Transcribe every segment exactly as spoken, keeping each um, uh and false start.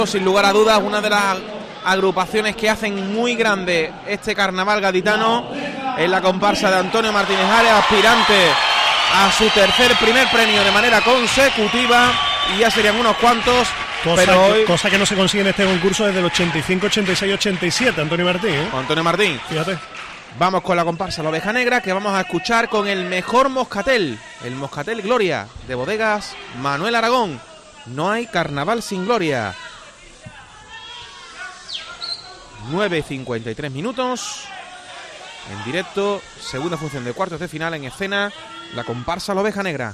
Sin lugar a dudas, una de las agrupaciones que hacen muy grande este carnaval gaditano es la comparsa de Antonio Martínez Ares, aspirante a su tercer primer premio de manera consecutiva, y ya serían unos cuantos. Cosa, pero que, hoy... cosa que no se consigue en este concurso desde el ochenta y cinco, ochenta y seis, ochenta y siete, Antonio Martín, ¿eh? Antonio Martín, fíjate. Vamos con la comparsa La Oveja Negra, que vamos a escuchar con el mejor moscatel, el Moscatel Gloria, de Bodegas Manuel Aragón. No hay carnaval sin gloria. nueve y cincuenta y tres minutos. En directo, segunda función de cuartos de final, en escena la comparsa La Oveja Negra.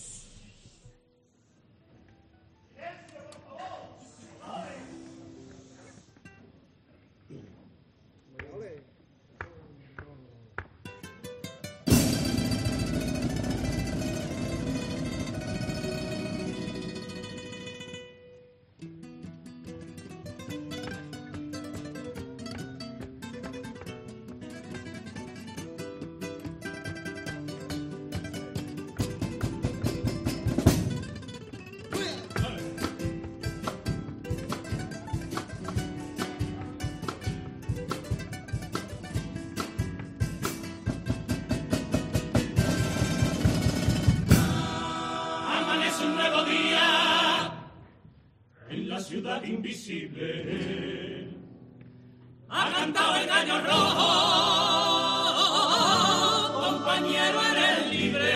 Ciudad invisible ha cantado el gallo rojo, compañero eres libre,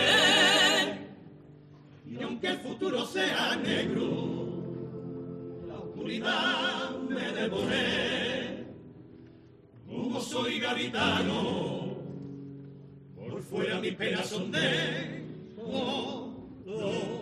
y aunque el futuro sea negro, la oscuridad me devore. Como soy gaditano, por fuera mis penas son de dolor.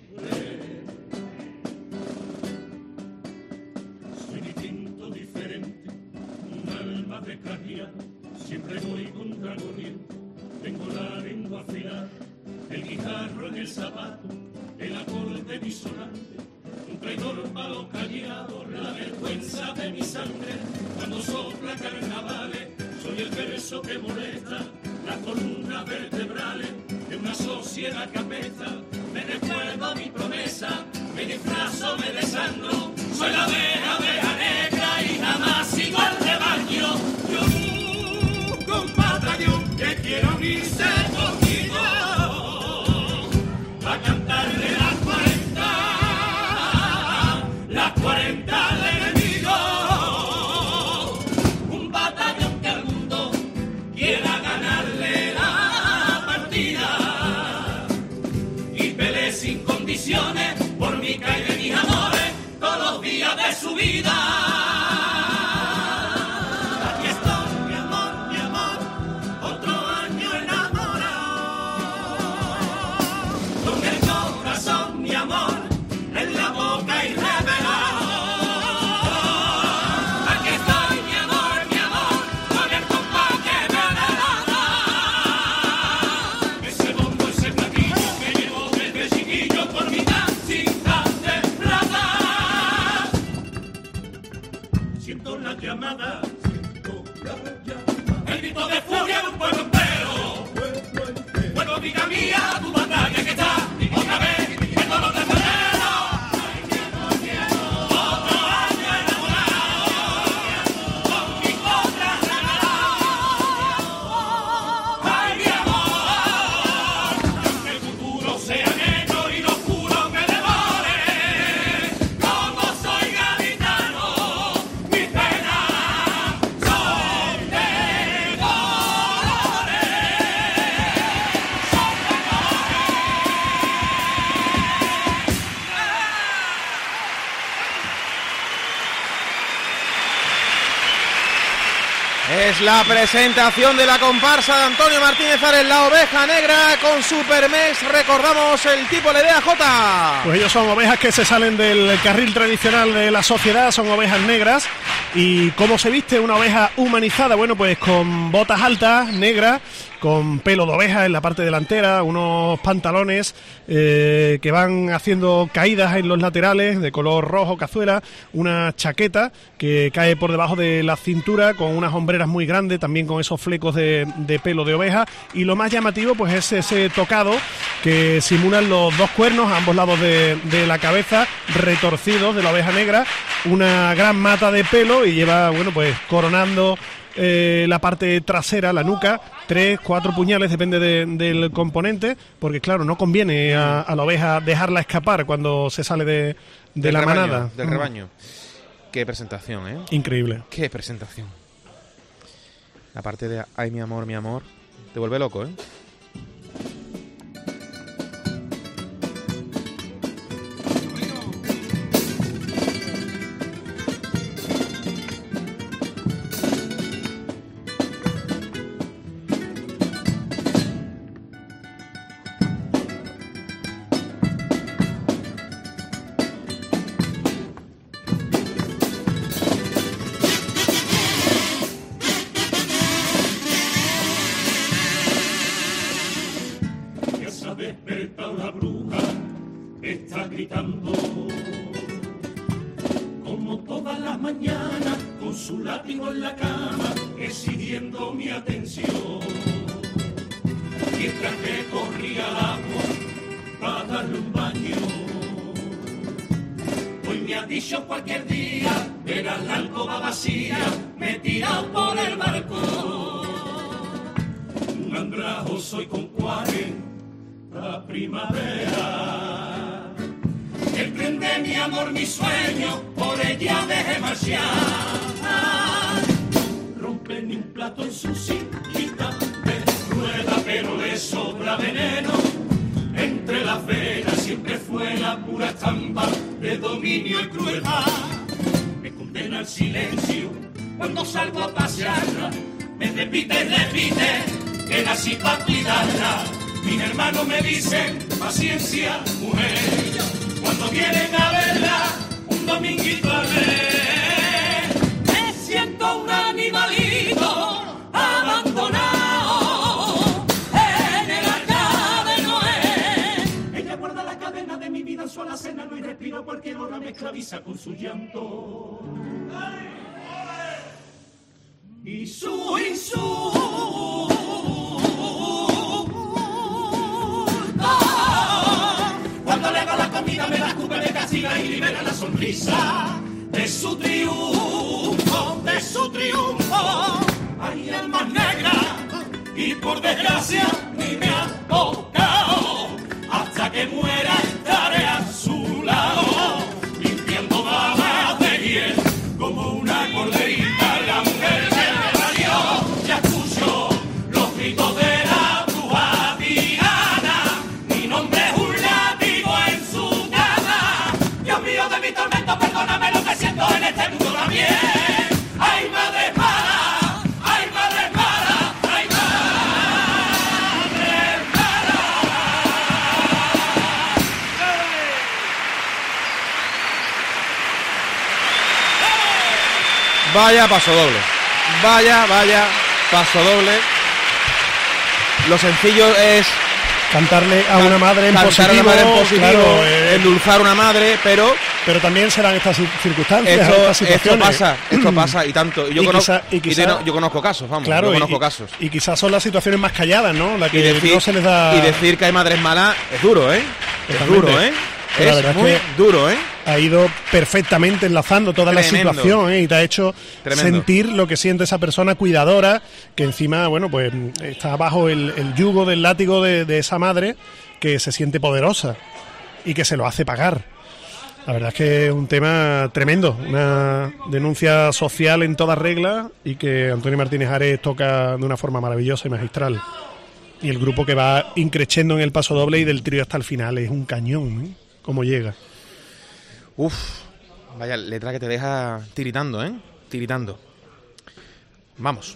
Siempre voy contra corriente, tengo la lengua afilada, el guijarro en el zapato, el acorde disonante, un traidor malo callado, la vergüenza de mi sangre. Cuando sopla carnavales, soy el verso que molesta las columnas vertebrales de una sociedad que apesta. Me recuerdo mi promesa, me disfrazo, me desangro, soy la abeja, abeja negra y jamás sigo al rebaño. Yo busco un batallón que quiera unirse conmigo a cantarle las cuarenta, las cuarenta al enemigo. Un batallón que al mundo quiera ganarle la partida y pelee sin condiciones por mi calle de mis amores todos los días de su vida. El grito de furia de un pueblo entero. Pueblo, amiga mía, tu batalla que está otra vez en dolor de febrero. Otro año enamorado con mi otra regalado. Ay, mi amor, aunque el futuro sea negro y lo oscuro me devore, como soy gaditano, mi pena es la presentación de la comparsa de Antonio Martínez Ares, La Oveja Negra, con Supermex. Recordamos el tipo de D A J. Pues ellos son ovejas que se salen del carril tradicional de la sociedad, son ovejas negras. ¿Y cómo se viste una oveja humanizada? Bueno, pues con botas altas, negras, con pelo de oveja en la parte delantera, unos pantalones eh, que van haciendo caídas en los laterales de color rojo cazuela, una chaqueta que cae por debajo de la cintura con unas hombreras muy grandes, también con esos flecos de, de pelo de oveja, y lo más llamativo pues es ese tocado que simulan los dos cuernos a ambos lados de, de la cabeza, retorcidos de la oveja negra, una gran mata de pelo y lleva, bueno, pues coronando eh, la parte trasera, la nuca, tres, cuatro puñales, depende de, del componente, porque claro, no conviene a, a la oveja dejarla escapar cuando se sale de, de la rebaño, manada. Del rebaño. Qué presentación, ¿eh? Increíble. Qué presentación. La parte de ay, mi amor, mi amor, te vuelve loco, ¿eh? Cualquier día, verás la alcoba vacía, me tira por el balcón. Un andrajo soy con cuarenta primavera. El tren de mi amor, mi sueño, por ella dejé marchar. Rompen un plato en su sillita de rueda, pero le sobra veneno. Entre las venas siempre fue la pura estampa de dominio y crueldad. Me condena al silencio cuando salgo a pasearla. Me repite y repite que nací para cuidarla. Mis hermanos me dicen paciencia, mujer. Cuando vienen a verla un dominguito a ver, me siento un animalito abandonado. A la cena no hay respiro, cualquier hora me esclaviza con su llanto y su insulto. Cuando le hago la comida me la escupe, me castiga y libera la sonrisa de su triunfo, de su triunfo. Hay almas negras y por desgracia ni me ha tocado. Hasta que muera estaré a su lado, limpiando babas de hiel como una corderita. La mujer que me parió, ya escucho los gritos de la bruja tirana. Mi nombre es un látigo en su cama. Dios mío de mi tormento, perdóname lo que siento en este mundo también. Ay, madre para, ay, madre para, ay, madre para. Vaya paso doble. Vaya, vaya paso doble. Lo sencillo es cantarle a una madre en cantar positivo, a una madre en positivo, claro, eh, endulzar a una madre, pero pero también serán estas circunstancias, esto, estas situaciones. esto pasa, esto pasa y tanto. Yo, Y conozco, quizá- y quizá- y tengo- yo conozco casos, vamos, Claro, yo y- conozco casos. Y quizás son las situaciones más calladas, ¿no? La Y que decir, no se les da. y decir que hay madres malas es duro, ¿eh? Es Totalmente. duro, ¿eh? Pero la Es verdad es muy que duro, ¿eh? Ha ido perfectamente enlazando toda Tremendo. la situación, ¿eh? Y te ha hecho Tremendo. sentir lo que siente esa persona cuidadora, que encima, bueno, pues está bajo el, el yugo del látigo de, de esa madre, que se siente poderosa y que se lo hace pagar. La verdad es que es un tema tremendo, una denuncia social en toda regla y que Antonio Martínez Ares toca de una forma maravillosa y magistral. Y el grupo que va increciendo en el paso doble y del trío hasta el final es un cañón, ¿eh? Cómo llega. Uf, vaya letra que te deja tiritando, ¿eh? Tiritando. Vamos.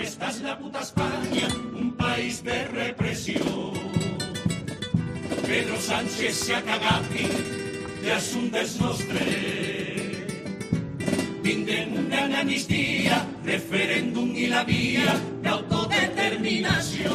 esta es la puta España, un país de represión. Pedro Sánchez se ha cagado ya es un desnostre. Tinden una amnistía, referéndum y la vía de autodeterminación.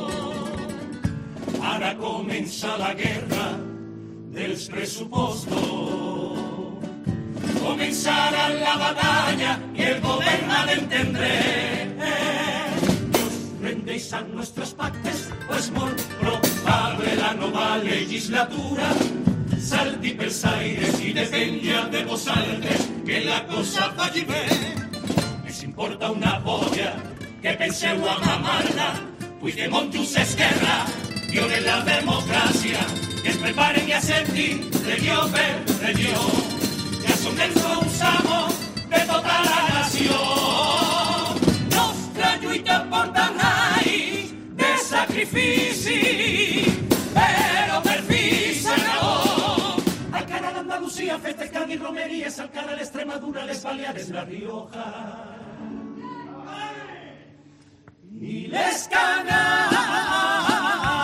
Ara comença la guerra dels pressupostos. Comenzará la batalla y el gobierno ha de entender. Nos rendéis a nuestros pactes, pues muy probable la nueva legislatura salti pels aires y dependa de vosaltres que la cosa vagi bé. Les importa una polla que penseu a mamarla, Puigdemont i Esquerra violen la democràcia, que es preparen i acceptin regió per regió. Ja som els nous amos de tota la nació. Nostra lluita porta anys de sacrifici, però per fi s'acabó. Alcalá d'Andalusia, festes, Cádiz, romeries, Alcalá l'Extremadura, les Baleares, la Rioja i les Canàries.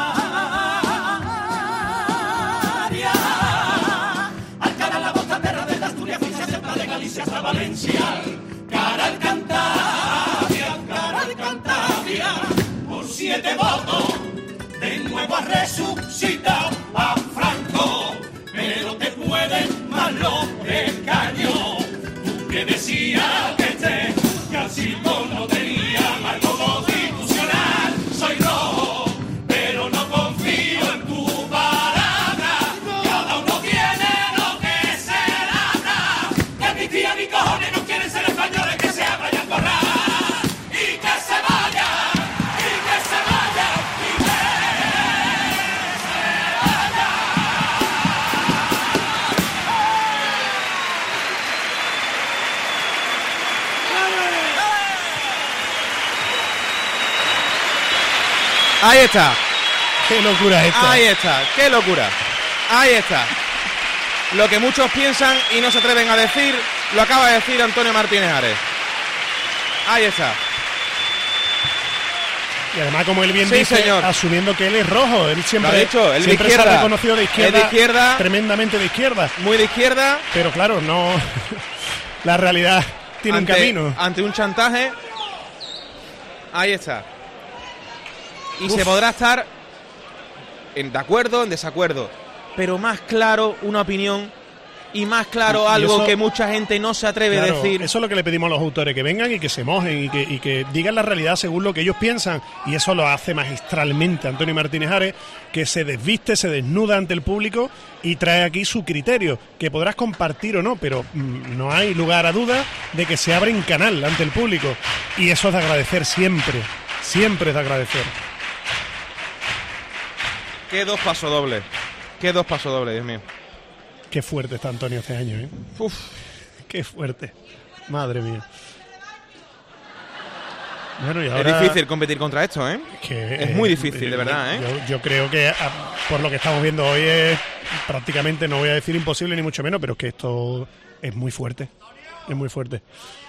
Hasta Valencia, cara al Cantabria, cara al Cantabria, por siete votos, de nuevo ha resucitado a Franco, pero te pueden más lo del caño. Tú que decías que este casito no tenía marco constitucional, soy rojo, pero no confío en tu palabra, cada uno tiene lo que se labra, que mi tía ni cojones no quieren ser españoles, que se abra ya el corral, y que se vaya, y que se vaya, y que se vaya. Ahí está. Qué locura es esta. Ahí está, qué locura. Ahí está. Lo que muchos piensan y no se atreven a decir, lo acaba de decir Antonio Martínez Ares. Ahí está. Y además, como él bien Sí, dice, señor. asumiendo que él es rojo, él siempre, Lo ha dicho, él de siempre se izquierda. ha reconocido de izquierda, Es de izquierda. tremendamente de izquierda. Muy de izquierda. Pero claro, no. La realidad tiene ante, un camino. Ante un chantaje. Ahí está. Y Uf. se podrá estar en, de acuerdo, en desacuerdo. Pero más claro una opinión y más claro Y- y algo eso- que mucha gente no se atreve Claro, a decir. eso es lo que le pedimos a los autores, que vengan y que se mojen y que, y que digan la realidad según lo que ellos piensan, y eso lo hace magistralmente Antonio Martínez Ares, que se desviste, se desnuda ante el público y trae aquí su criterio, que podrás compartir o no, pero mm, no hay lugar a duda de que se abre en canal ante el público, y eso es de agradecer siempre, siempre es de agradecer. Qué dos pasodobles. Qué dos pasodobles, Dios mío. Qué fuerte está Antonio este año, ¿eh? Uf. Qué fuerte, madre mía. Bueno, y ahora... Es difícil competir contra esto, ¿eh? Que, Es muy difícil, de verdad, ¿eh? Yo, yo creo que, a- por lo que estamos viendo hoy, es prácticamente, no voy a decir imposible ni mucho menos, pero es que esto es muy fuerte. Es muy fuerte.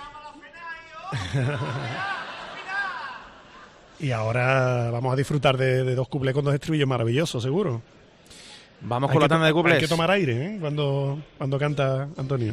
Y ahora vamos a disfrutar de, de dos cuplés con dos estribillos maravillosos, seguro. Vamos Hay con la que tanda de to- cuplés. Hay que tomar aire, ¿eh? Cuando, cuando canta Antonio.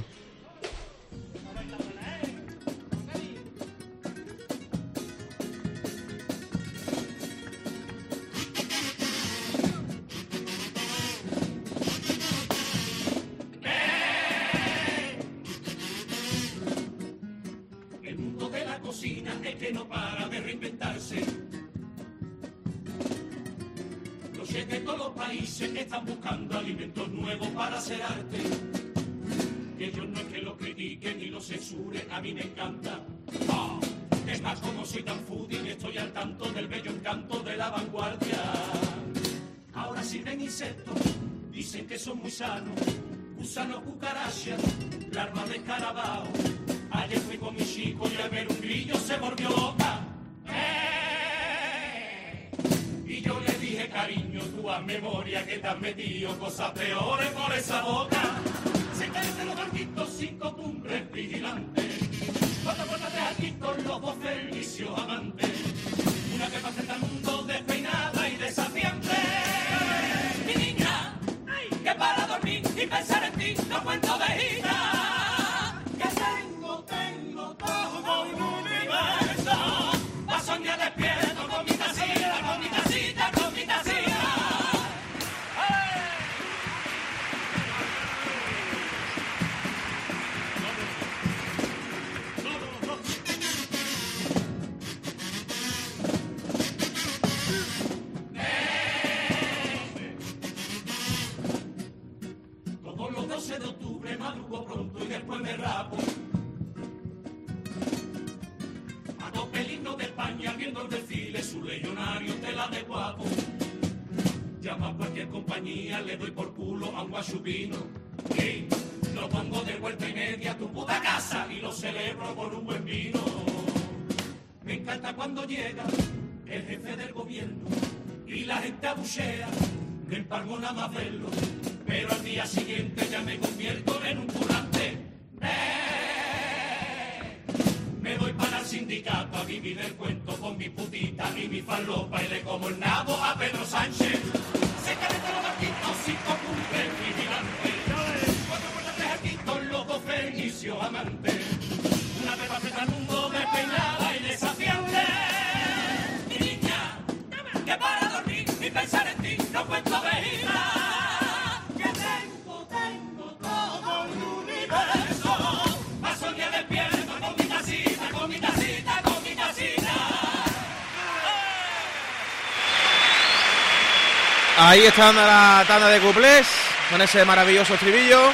El mundo de la cocina es que no para de reinventarse. Los chefs de todos los países están buscando alimentos nuevos para hacer arte. Que yo no es que lo critiquen ni lo censuren, a mí me encanta. Ah, es más, como soy tan foodie, estoy al tanto del bello encanto de la vanguardia. Ahora sirven insectos, dicen que son muy sanos. Gusanos, cucarachas, larvas de escarabajo. Ayer fui con mi chico y al ver un grillo se volvió loca. ¡Eh! Y yo le dije, cariño, tú haz memoria que te has metido cosas peores por esa boca. Se caen de los barquitos cinco cumbres vigilantes. Cuatro puertas de aquí con los dos fenicios amantes. Una que pasa el mundo despeinada y desafiante. Mi niña, que para dormir y pensar en ti no cuento vejita. Que tengo, tengo todo un universo. Pa' soñar despierto con mi tacita, con mi tacita, con mi tacita. De octubre madrugo pronto y después me rapo. A dos pelinos de España viendo el desfile, su legionario tela de guapo. Llama a cualquier compañía, le doy por culo a un guachupino. Y lo pongo de vuelta y media a tu puta casa y lo celebro con un buen vino. Me encanta cuando llega el jefe del gobierno y la gente abuchea, me empalmo nada más verlo. Pero al día siguiente ya me convierto en un currante. ¡Eh! Me voy para el sindicato a vivir el cuento con mi putita y mi falopa y le como el nabo a Pedro Sánchez. Se calientan los barquitos, cinco cumplen vigilantes. Cuatro puertas de aquí con los dos fenicios amantes. Una pepa frente al mundo despeinada y desafiante. Mi niña, que para dormir y pensar en ti no cuento vejita. Ahí está la tanda de cuplés, con ese maravilloso estribillo.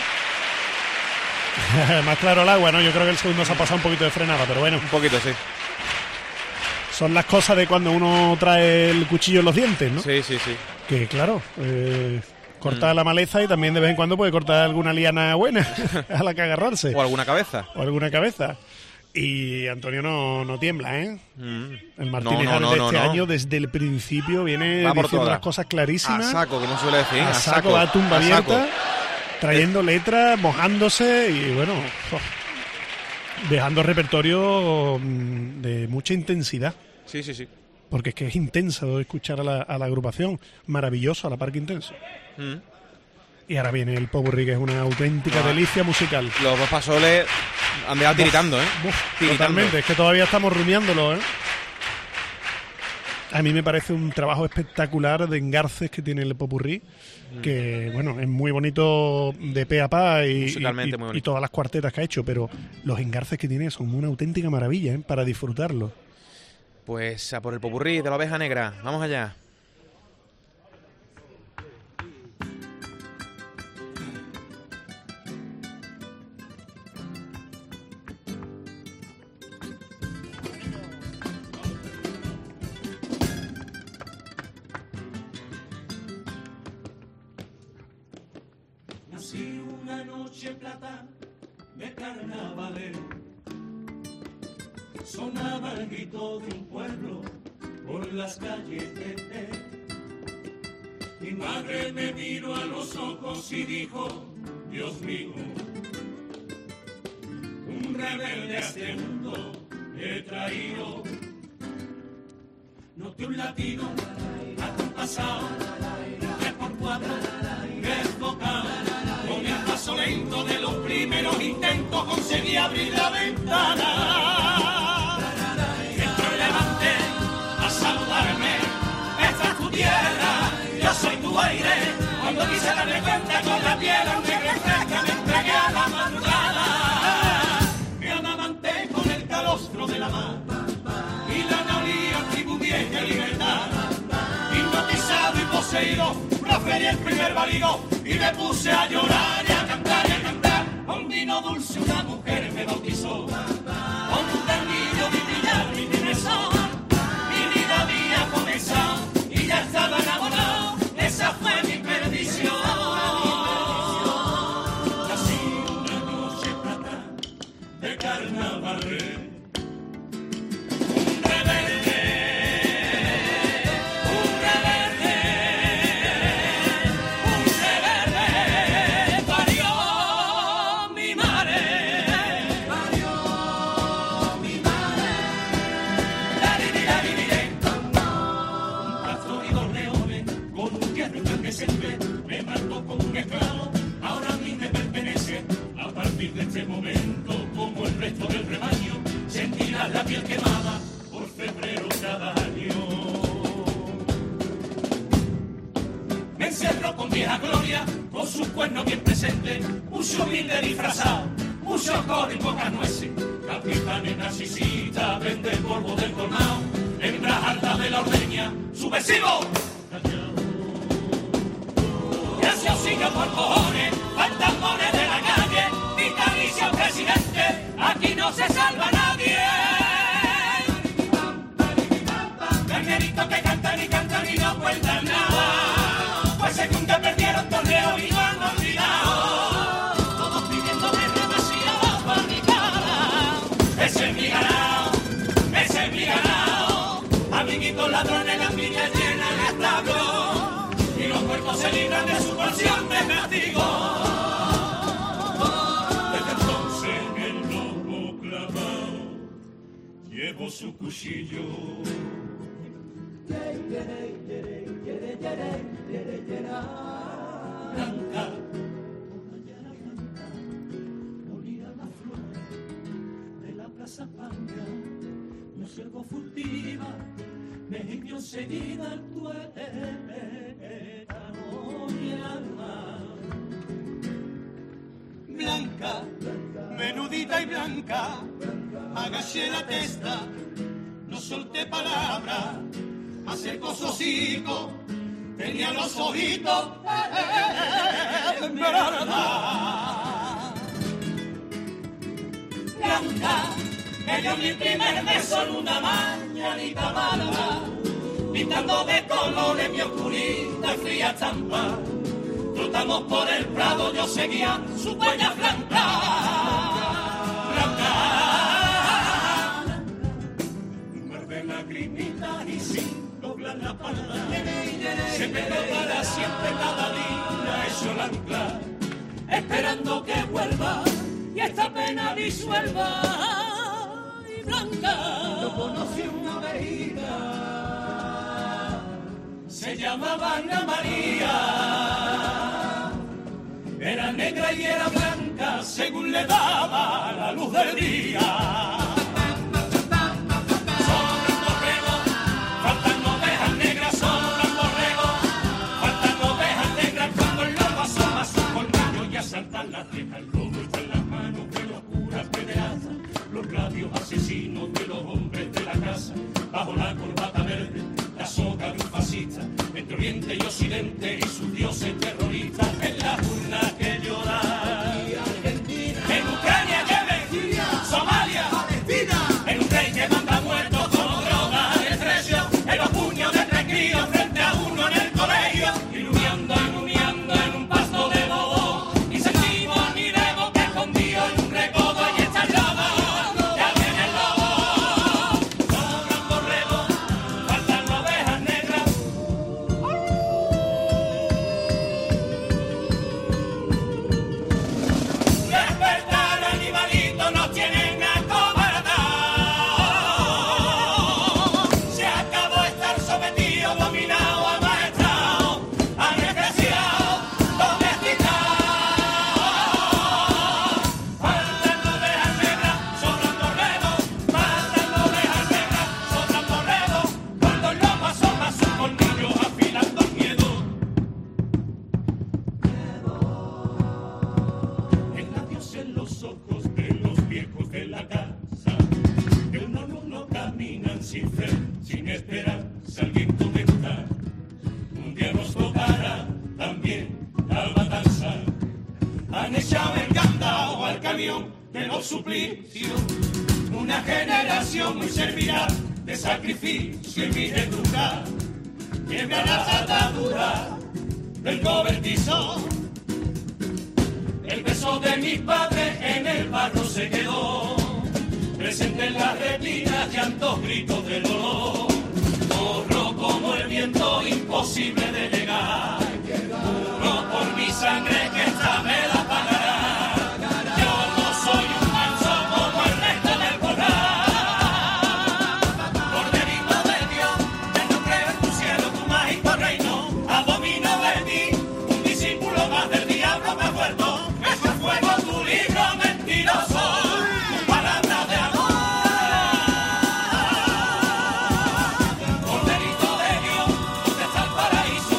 Más claro el agua, ¿no? Yo creo que el segundo se ha pasado un poquito de frenada, pero bueno. Un poquito, sí. Son las cosas de cuando uno trae el cuchillo en los dientes, ¿no? Sí, sí, sí. Que claro, eh, corta mm. la maleza y también de vez en cuando puede cortar alguna liana buena a la que agarrarse. O alguna cabeza. O alguna cabeza. Y Antonio no, no tiembla, ¿eh? Mm. El Martínez no, no, no, de no, este no. año, desde el principio, viene Va por diciendo todas. las cosas clarísimas. A saco, que no suele decir. A, a saco, saco, a tumba a abierta, saco. trayendo letras, mojándose y bueno, oh, dejando repertorio de mucha intensidad. Sí, sí, sí. Porque es que es intenso escuchar a la, a la agrupación. Maravilloso, a la par que intenso. Mm. Y ahora viene el popurrí, que es una auténtica no. delicia musical. Los dos pasoles han dejado tiritando, ¿eh? Uf, tiritando. Totalmente, es que todavía estamos rumiándolo, ¿eh? A mí me parece un trabajo espectacular de engarces que tiene el popurrí, mm. que, bueno, es muy bonito de pe a pa y, y, y, y todas las cuartetas que ha hecho, pero los engarces que tiene son una auténtica maravilla, ¿eh? Para disfrutarlo. Pues a por el popurrí de la Oveja Negra. Vamos allá. Nací una noche plata de carnavalero. Sonaba el grito de un pueblo por las calles de Té. Mi madre me miró a los ojos y dijo: Dios mío, un rebelde a este mundo he traído. Noté un latido acompasado, tres por cuatro, desbocado. Con el paso lento de los primeros intentos conseguí abrir la ventana. Entró el levante a saludarme. Esta es tu tierra, yo soy tu aire. Cuando quise darle cuenta con la piel, aunque refresca, me entregué a la madrugada. Me amamanté con el calostro de la mar y la naría tribu vieja libertad. Hipnotizado y poseído, proferí el primer balido y me puse a llorar y a cantar y a cantar. Con vino dulce una mujer me bautizó, con un ternillo de brillar mi timesón. Mi vida había comenzado y ya estaba enamorado, esa fue mi perdición. Así una noche plata de carnaval. vieja gloria, con sus cuernos bien presentes, mucho humilde disfrazado, mucho cor y pocas nueces. Capitanes narcisistas, vende el polvo del colmao, hembras altas de la ordeña, subversivo. Gracias siga por cojones, fantasmones de la calle, vitalicio presidente, aquí no se salva nadie. Carneritos que cantan y cantan y no cuentan nada, pues según que perdieron torneo y no han olvidado, todos pidiéndome demasiada barricada. Ese es mi ganado, ese es mi ganado, amiguitos ladrones, las niñas llenan el establo y los cuerpos se libran de su porción de castigo. Desde entonces en el lomo clavado llevo su cuchillo. Blanca, olía la flor de la plaza Panga, me observo furtiva, me guiño enseguida el tuétano y el alma. Blanca, menudita y blanca, agaché la testa, no solté palabra, acercó su hocico, tenía los ojitos en verdad. Blanca, me dio mi primer beso en una mañanita mala, pintando de colores mi oscurita y fría estampa. Trotamos por el prado, yo seguía su huella blanca. Blanca, un mar de lagrimitas y sin doblar la palma, se quedó para siempre cada día hecho el ancla, esperando que vuelva y esta pena disuelva. Y Blanca, yo conocí una vejiga, se llamaba Ana María, era negra y era blanca según le daba la luz del día. Saltan las rejas, el lobo está en las manos de los curas pederastas, los labios asesinos de los hombres de la casa, bajo la corbata verde, la soga de un fascista, entre oriente y occidente y sus dioses terroristas, en las urnas que lloran, en Ucrania, Yemen, Somalia, Palestina, en un rey que manda muertos con droga de precio, en los puños de tres críos frente a uno en el colegio, iluminando, iluminando en un pasto de bobo. De los suplicios, una generación muy servirá de sacrificio y mireduca, quiebra las ataduras del cobertizo. El beso de mis padres en el barro se quedó, presente en las retinas llantos, gritos de dolor, corro como el viento imposible de negar, corro por mi sangre que esta me la pagará. Soy un manso como el resto del corral, corderito de Dios, que no creo en tu cielo, tu mágico reino, abomino de ti, un discípulo más del diablo me ha vuelto, eso es fuego tu libro mentiroso, tu palabra de amor. Corderito de Dios, ¿dónde está el paraíso?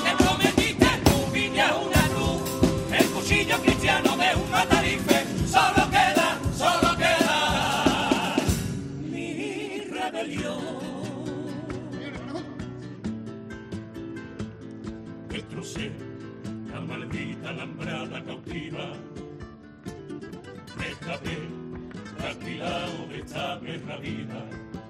destrocé la maldita alambrada cautiva. Me escapé, trasquilado de esta perra vida.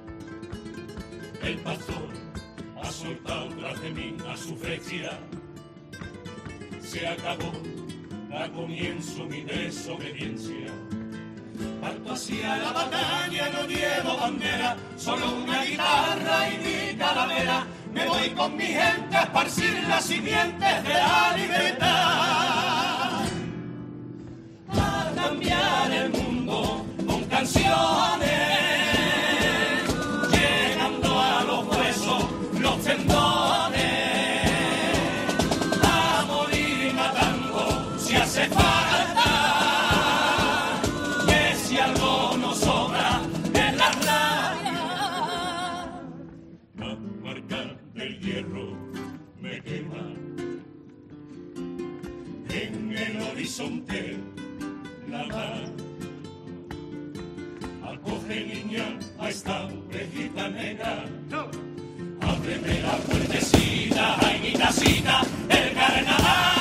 El pastor ha soltado tras de mí a su flecha. Se acabó, da comienzo mi desobediencia. Parto hacia la batalla, no llevo bandera, solo una guitarra y mi calavera. Me voy con mi gente a esparcir las simientes de la libertad. A cambiar el mundo con canciones, llegando a los huesos, los tendones. A morir matando si hace falta. Que si algo nos sobra en la raya. La marca del hierro me quema. En el horizonte la mar. Acoge, niña, a esta ovejita negra. No. Ábreme la puertecita, ay, guitacita, el carnaval.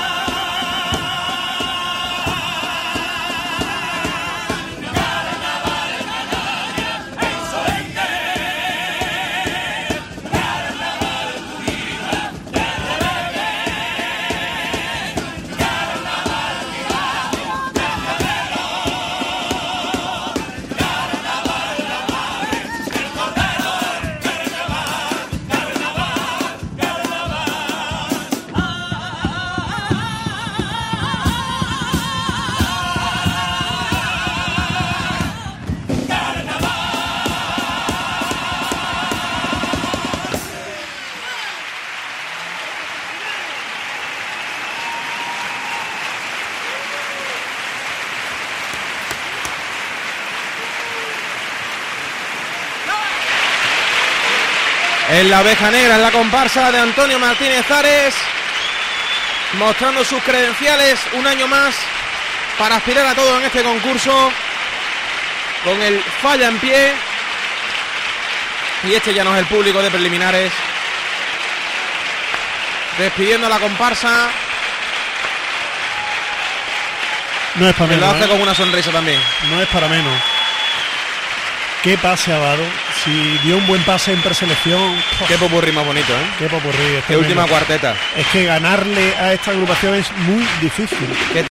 En la oveja negra, en la comparsa de Antonio Martínez Ares, mostrando sus credenciales un año más para aspirar a todo en este concurso, con el Falla en pie. Y este ya no es el público de preliminares, despidiendo a la comparsa. No es para menos. Lo hace ¿eh? con una sonrisa también. No es para menos. Qué pase ha dado. Si dio un buen pase en preselección. Qué popurrí más bonito, ¿eh? Qué popurrí. Qué última cuarteta. Es que ganarle a esta agrupación es muy difícil. ¿Qué